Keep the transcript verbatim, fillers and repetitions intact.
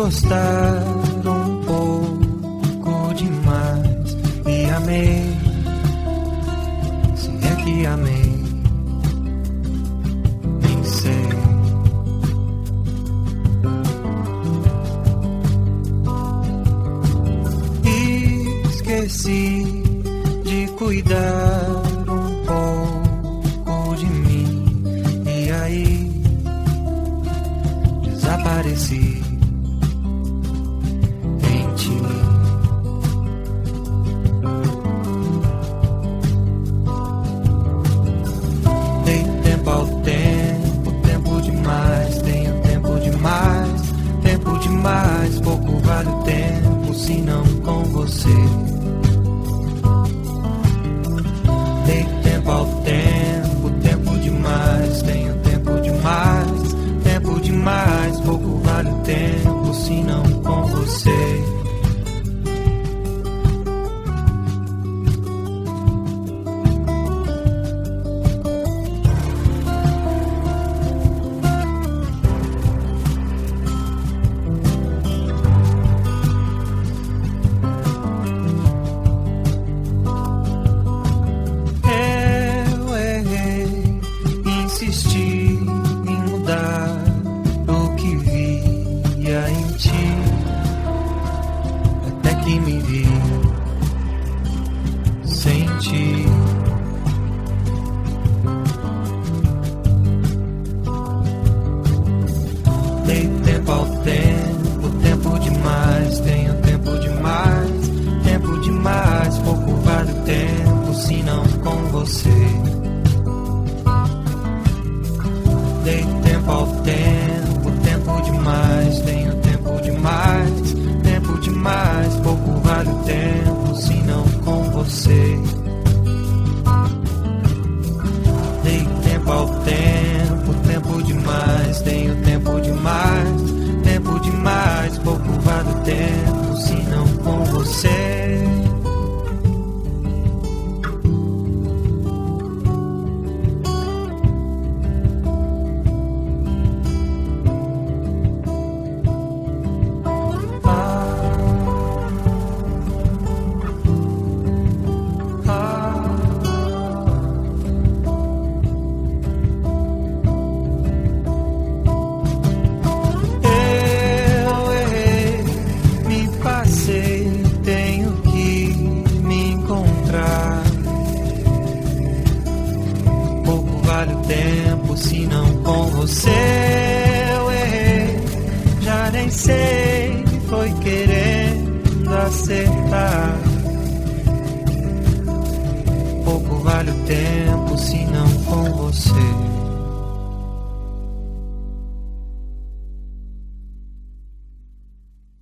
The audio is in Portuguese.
gostaram um pouco demais e amei, se é que amei, nem sei. Esqueci de cuidar um pouco de mim e aí desapareci em ti. Dei tempo ao tempo, tempo demais, tenho tempo demais, tempo demais, pouco vale o tempo se não com você. Dei tempo ao tempo, tempo demais, tenho tempo demais, tempo demais, pouco vale o tempo se não com você. Insisti em mudar o que via em ti, até que me vi sem ti. Dei tempo ao tempo, tempo demais, tenho tempo demais, tempo demais, pouco vale o tempo se não com você. Dei tempo ao tempo, tempo demais, tenho tempo demais, tempo demais, pouco vale o tempo se não com você. Dei tempo ao tempo, tempo demais, tenho tempo demais, tempo demais, pouco vale o tempo se não com você. Tenho que me encontrar. Pouco vale o tempo se não com você. Eu errei, já nem sei que foi querendo acertar. Pouco vale o tempo se não com você.